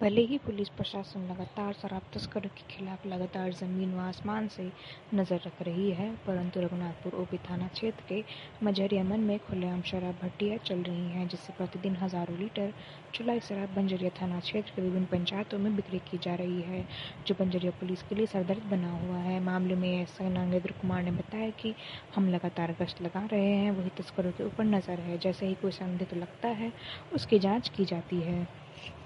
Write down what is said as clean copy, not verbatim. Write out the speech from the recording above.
भले ही पुलिस प्रशासन लगातार शराब तस्करों के खिलाफ लगातार जमीन व आसमान से नजर रख रही है, परंतु रघुनाथपुर ओपी थाना क्षेत्र के मझरियामन में खुलेआम शराब भट्टियां चल रही हैं, जिससे प्रतिदिन हजारों लीटर चुलाई शराब बंजरिया थाना क्षेत्र के विभिन्न पंचायतों में बिक्री की जा रही है, जो बंजरिया पुलिस के लिए सरदर्द बना हुआ है। मामले में एसआई नागेंद्र कुमार ने बताया कि हम लगातार गश्त लगा रहे हैं, वही तस्करों के ऊपर नजर है। जैसे ही कोई संदिग्ध लगता है, उसकी जाँच की जाती है।